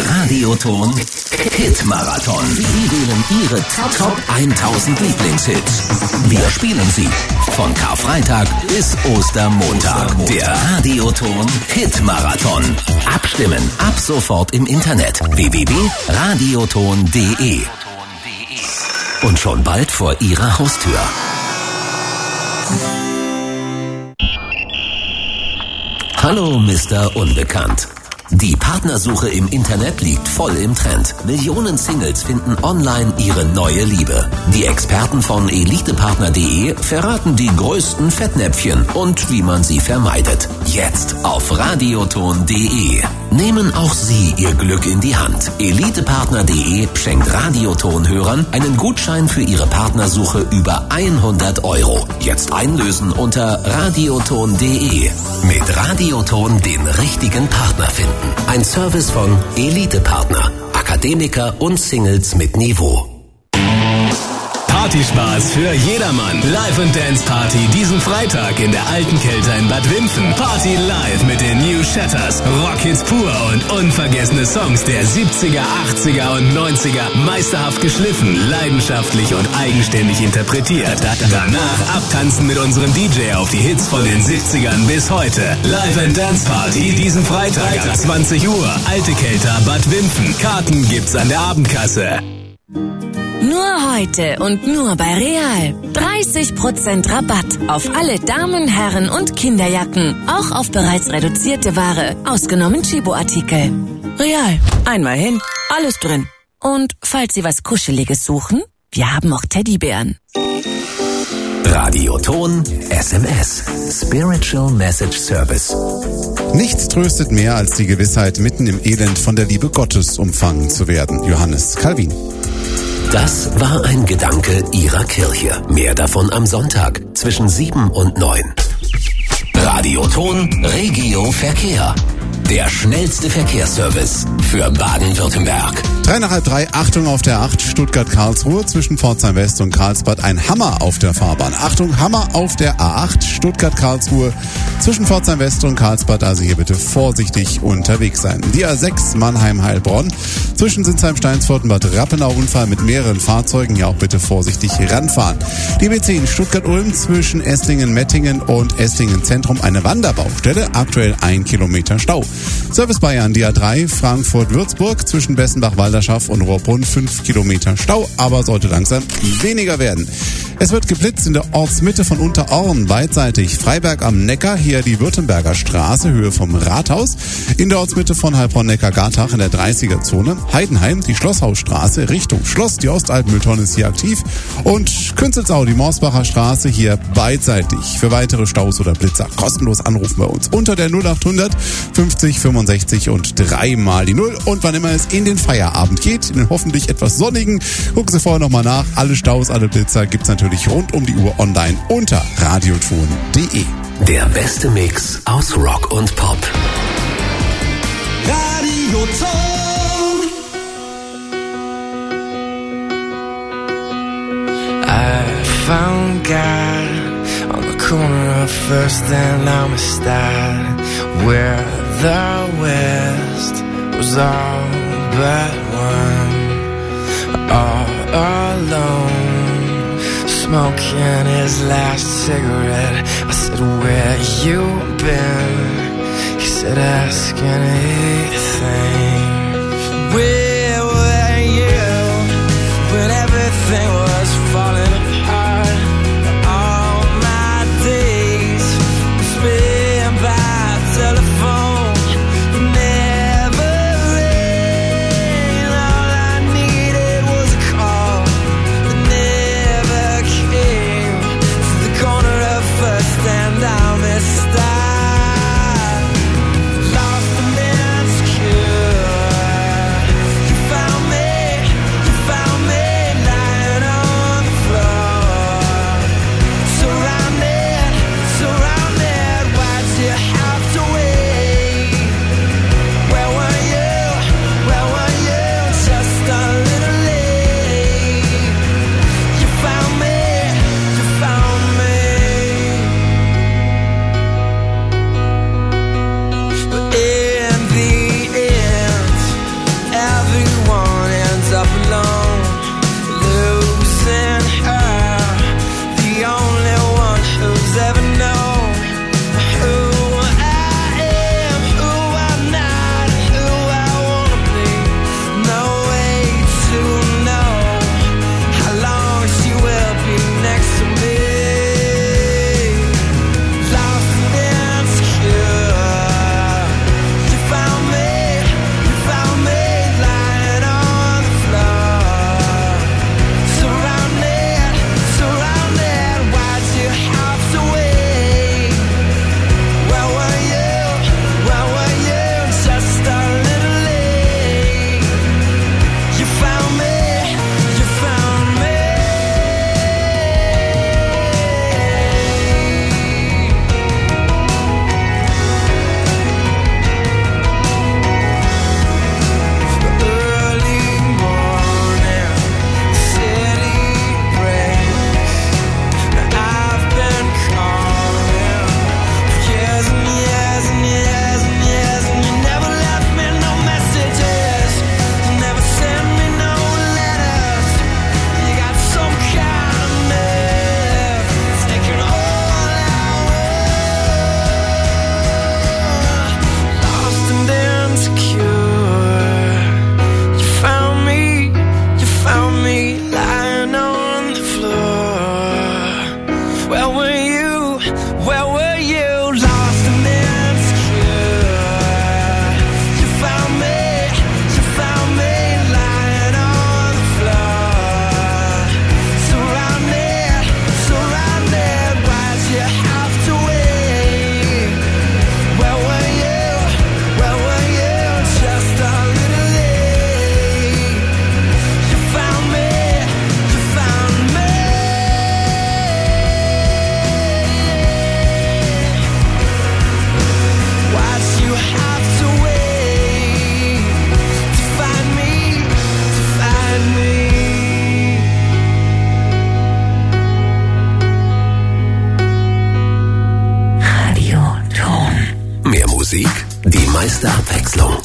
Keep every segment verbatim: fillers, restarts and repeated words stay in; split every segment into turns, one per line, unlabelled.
Radioton Hit-Marathon. Sie wählen Ihre Top tausend Lieblingshits. Wir spielen sie von Karfreitag bis Ostermontag. Der Radioton Hit-Marathon. Abstimmen ab sofort im Internet w w w punkt radioton punkt de. Und schon bald vor Ihrer Haustür. Hallo, Mister Unbekannt. Die Partnersuche im Internet liegt voll im Trend. Millionen Singles finden online ihre neue Liebe. Die Experten von elitepartner punkt de verraten die größten Fettnäpfchen und wie man sie vermeidet. Jetzt auf radioton punkt de. Nehmen auch Sie Ihr Glück in die Hand. elitepartner punkt de schenkt Radioton-Hörern einen Gutschein für ihre Partnersuche über hundert Euro. Jetzt einlösen unter radioton punkt de. Mit Radioton den richtigen Partner finden. Ein Service von Elite-Partner, Akademiker und Singles mit Niveau.
Partyspaß für jedermann. Live and Dance Party diesen Freitag in der Alten Kelter in Bad Wimpfen. Party live mit den New Shatters, Rockhits pur und unvergessene Songs der siebziger, achtziger und neunziger. Meisterhaft geschliffen, leidenschaftlich und eigenständig interpretiert. Danach abtanzen mit unserem D J auf die Hits von den siebzigern bis heute. Live and Dance Party diesen Freitag ab zwanzig Uhr. Alte Kelter, Bad Wimpfen. Karten gibt's an der Abendkasse.
Nur heute und nur bei Real. dreißig Prozent Rabatt auf alle Damen-, Herren- und Kinderjacken. Auch auf bereits reduzierte Ware, ausgenommen Chibo-Artikel. Real. Einmal hin, alles drin. Und falls Sie was Kuscheliges suchen, wir haben auch Teddybären.
Radioton S M S. Spiritual Message Service.
Nichts tröstet mehr als die Gewissheit, mitten im Elend von der Liebe Gottes umfangen zu werden. Johannes Calvin.
Das war ein Gedanke Ihrer Kirche. Mehr davon am Sonntag zwischen sieben und neun. Radioton Regio Verkehr. Der schnellste Verkehrsservice für Baden-Württemberg.
Drei nach halb drei, Achtung auf der acht, Stuttgart-Karlsruhe zwischen Pforzheim West und Karlsbad. Ein Hammer auf der Fahrbahn. Achtung, Hammer auf der A acht, Stuttgart-Karlsruhe zwischen Pforzheim West und Karlsbad. Also hier bitte vorsichtig unterwegs sein. Die A sechs, Mannheim-Heilbronn zwischen Sinsheim-Steinsfurt und Bad Rappenau. Unfall mit mehreren Fahrzeugen. Hier auch bitte vorsichtig ranfahren. Die B zehn, Stuttgart-Ulm zwischen Esslingen-Mettingen und Esslingen-Zentrum. Eine Wanderbaustelle. Aktuell ein Kilometer Stau. Service Bayern, die A drei, Frankfurt-Würzburg zwischen Bessenbach-Walderschaff und Rohrbrunn, fünf Kilometer Stau, aber sollte langsam weniger werden. Es wird geblitzt in der Ortsmitte von Unterorn, beidseitig Freiberg am Neckar, hier die Württemberger Straße, Höhe vom Rathaus. In der Ortsmitte von Heilbronn-Neckar-Gartach in der dreißiger Zone. Heidenheim, die Schlosshausstraße, Richtung Schloss, die Ostalbmülltonne ist hier aktiv. Und Künzelsau, die Morsbacher Straße, hier beidseitig. Für weitere Staus oder Blitzer kostenlos anrufen bei uns unter der null achthundert fünfzig fünfundsechzig und dreimal die Null. Und wann immer es in den Feierabend geht, in den hoffentlich etwas sonnigen, gucken Sie vorher nochmal nach. Alle Staus, alle Blitzer gibt's natürlich rund um die Uhr online unter radioton punkt de.
Der beste Mix aus Rock und Pop.
Radioton. I found God on the corner of First and Amistad, where the West was all but one, all alone, smoking his last cigarette. I said, where you been? He said, ask anything. Where were you when everything was falling apart? All my days spent by telephone, never rain. All I needed was a call that never came. To the corner of First and Amistad, lost and insecure.
beste Abwechslung.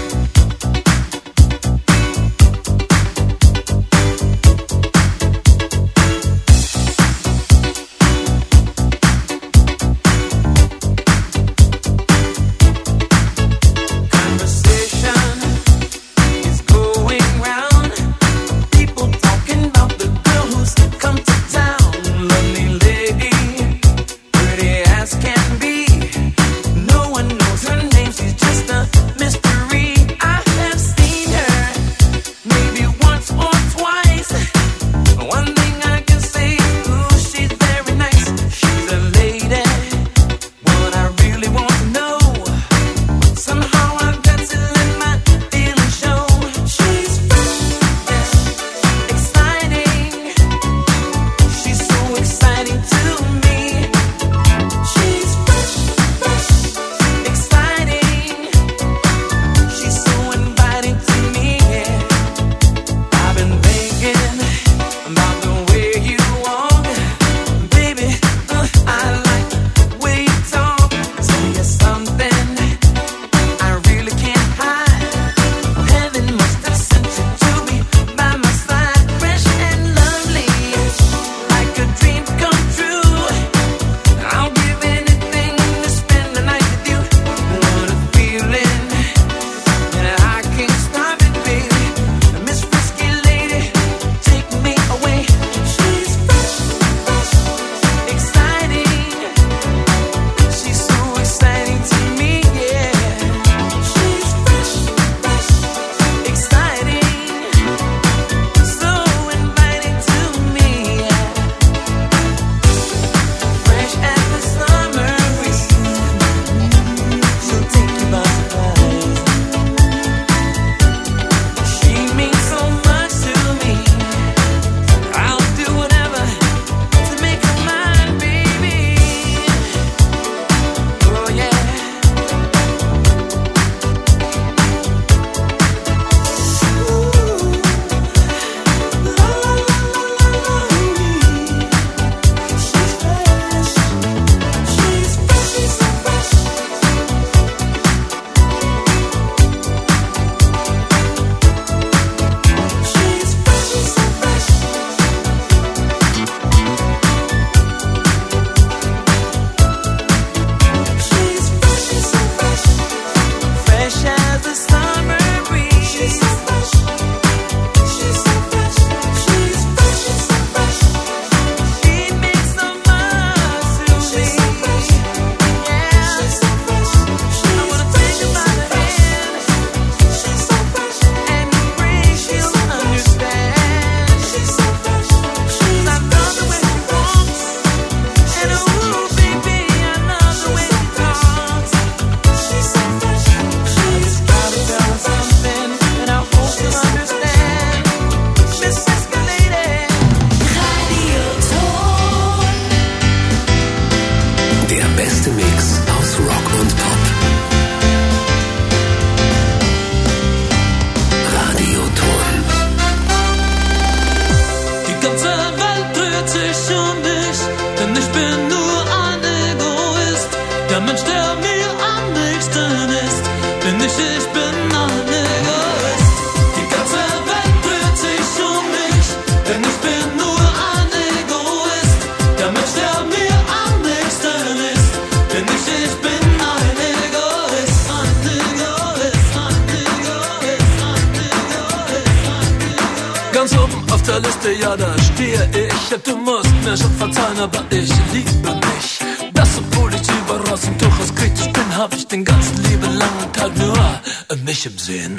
Ja, da stehe ich. Du musst mir schon verzeihen, aber ich liebe mich. Das, obwohl ich überall zum durchaus kritisch bin, hab ich den ganzen Leben lang und halt nur mich im Sinn.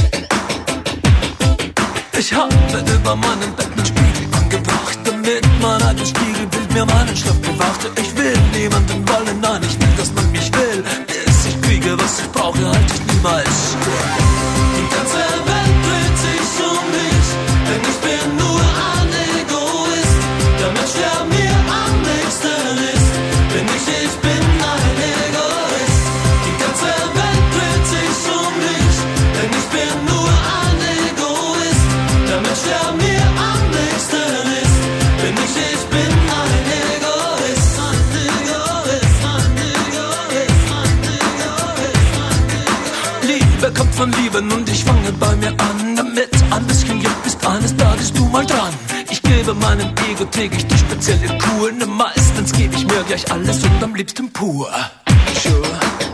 Ich habe über meinen Bett einen Spiegel angebracht, damit mein altes Spiegelbild mir meinen Schlaf bewachte. Ich will niemanden wollen, nein, ich will, dass man mich will. Bis ich kriege, was ich brauche, halte ich niemals still. Die ganze Welt dreht sich um mich, denn ich bin nur ein Egoist. Der Mensch, der mir am nächsten ist, bin ich, ich bin ein Egoist. Die ganze Welt dreht sich um mich, denn ich bin nur ein Egoist. Der Mensch, der mir am nächsten ist, bin ich, ich bin ein Egoist. Ein Egoist, ein Egoist, ein Egoist, ein Egoist. Ein bisschen Glück, bist eines Tages du mal dran. Ich gebe meinem Ego täglich die spezielle Kur. Ne, meistens gebe ich mir gleich alles und am liebsten pur. Sure.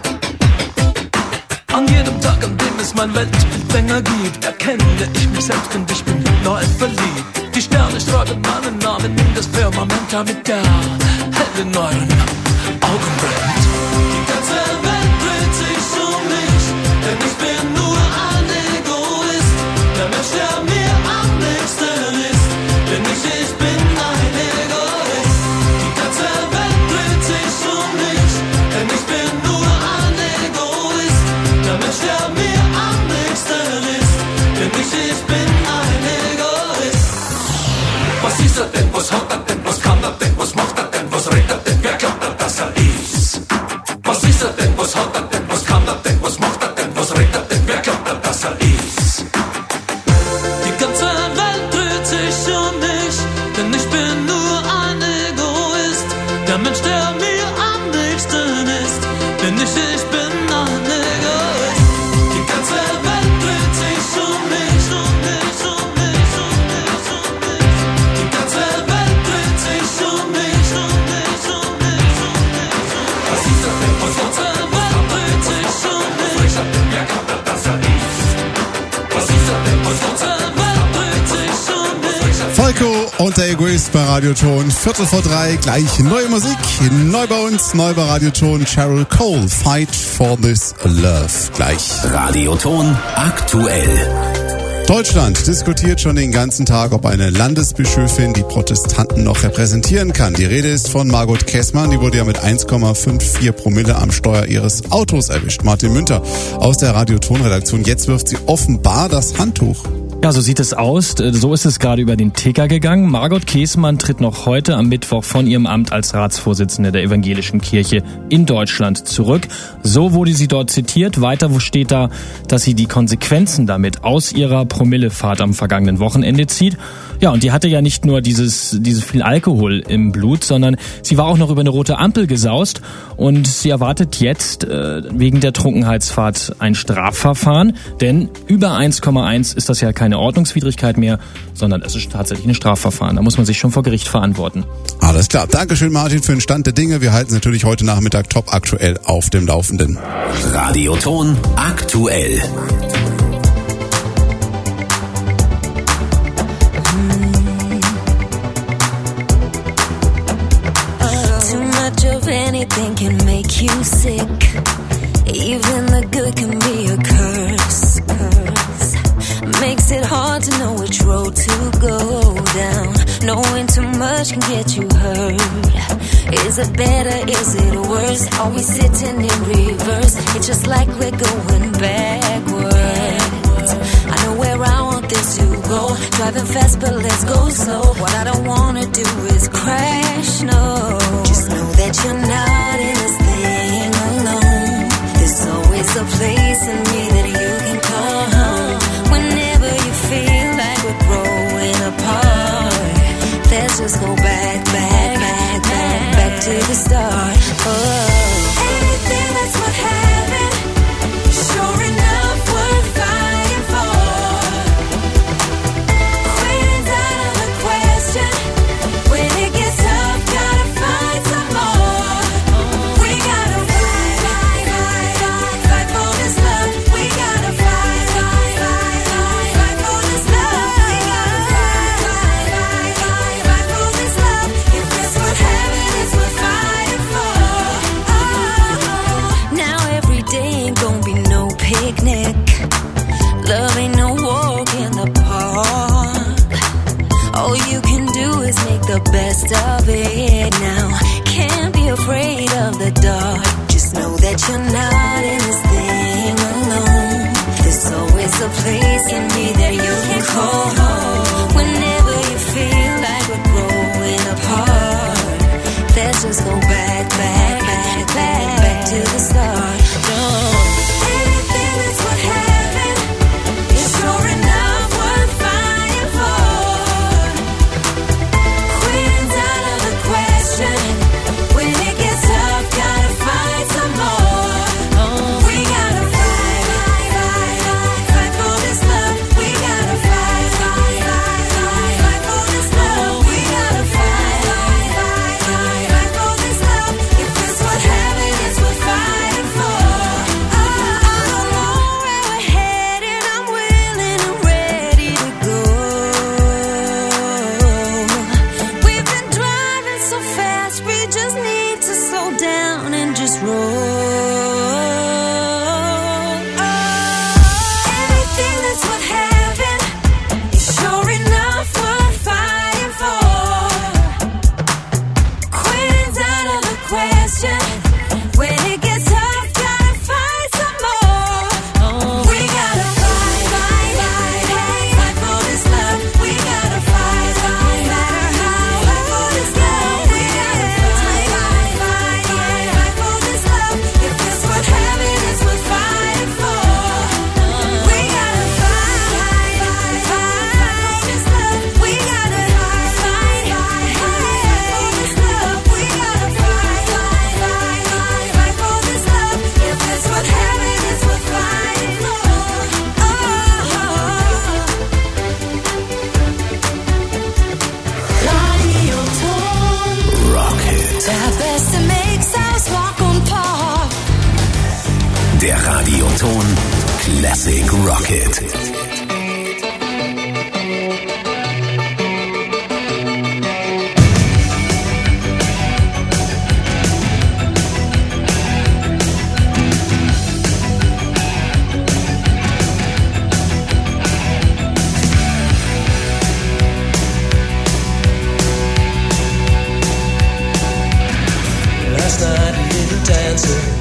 An jedem Tag, an dem es mein Weltbild länger gibt, erkenne ich mich selbst und ich bin neu verliebt. Die Sterne schreiben meinen Namen in das Firmament, damit der hell in euren Augen brennt. Die ganze Welt dreht sich um mich, denn ich bin nur ein Egoist. Der Mensch, der mir am nächsten ist, denn ich, ich bin ein Egoist. Die ganze Welt dreht sich um mich, denn ich bin nur ein Egoist. Der Mensch, der mir am nächsten ist, denn ich, ich bin ein Egoist. Was ist er denn, was hat er denn, was kann er denn, was macht er denn, was redet er denn, wer glaubt er, dass er ist? Was ist er denn, was hat er denn, was kann er denn, was macht er denn, was redet er denn, wer glaubt er, dass er ist? Die ganze Welt dreht sich um mich, denn ich bin nur ein Egoist. Der Mensch, der mir am nächsten ist, denn ich, ich bin ein Egoist. Die ganze Welt dreht sich um mich, um mich, um mich, um mich, um mich. Die ganze Welt dreht sich um mich, um mich, um mich, um mich. Was ist das denn, was hat er denn, was dreht sich um mich? Wer glaubt er, dass er ist? Was ist das denn, was hat er denn, was dreht sich um mich?
Falco und der Egoist bei Radioton. Viertel vor drei, gleich neue Musik. Neu bei uns, neu bei Radioton. Cheryl Cole, Fight for This Love. Gleich.
Radioton aktuell.
Deutschland diskutiert schon den ganzen Tag, ob eine Landesbischöfin die Protestanten noch repräsentieren kann. Die Rede ist von Margot Kessmann, die wurde ja mit eins Komma vierundfünfzig Promille am Steuer ihres Autos erwischt. Martin Münter aus der Radioton-Redaktion. Jetzt wirft sie offenbar das Handtuch.
Ja, so sieht es aus. So ist es gerade über den Ticker gegangen. Margot Kessmann tritt noch heute am Mittwoch von ihrem Amt als Ratsvorsitzende der Evangelischen Kirche in Deutschland zurück. So wurde sie dort zitiert. Weiter wo steht da, dass sie die Konsequenzen damit aus ihrer Promillefahrt am vergangenen Wochenende zieht. Ja, und die hatte ja nicht nur dieses, dieses viel Alkohol im Blut, sondern sie war auch noch über eine rote Ampel gesaust und sie erwartet jetzt äh, wegen der Trunkenheitsfahrt ein Strafverfahren, denn über eins Komma eins ist das ja keine Ordnungswidrigkeit mehr, sondern es ist tatsächlich ein Strafverfahren. Da muss man sich schon vor Gericht verantworten.
Alles klar. Dankeschön, Martin, für den Stand der Dinge. Wir halten es natürlich heute Nachmittag top aktuell auf dem Laufenden.
Radioton aktuell.
Too much of anything can make you sick. Even the good can be a curse. Curse makes it hard to know which road to go down. Knowing too much can get you hurt. Is it better? Is it worse? Are we sitting in reverse? It's just like we're going backwards. I know where I want this to go. Driving fast, but let's go slow. What I don't wanna do is crash, no. Just know that you're not in this thing alone. There's always a place in me that you can call home. Whenever you feel like we're growing apart, let's just go back, back, back, back, back to the start. Oh. Anything that's worth having, sure enough worth fighting for. Quitting's out of the question. When it gets tough, gotta find some more. We gotta fight, fight, fight, fight, fight for this love. We gotta fight, fight, fight, fight, fight for this love. We gotta fight, fight, fight, fight, fight for this love. If it's worth having, it's worth fighting for. Oh, now every day ain't gonna be no picnic. Love ain't no walk in the park. All you can do is make the best of it now. Can't be afraid of the dark. Just know that you're not in this thing alone. There's always a place in me that you can call home. Whenever you feel like we're growing apart, let's just go back, back, back, back, back to the start. No. Anything that's worth having is sure enough worth fighting for. Quitting's out of the question. When it gets tough, gotta find some more. We gotta fight, fight, fight, fight for this love. We gotta fight.
Der Radioton Classic Rocket.
Last night we didn't dance.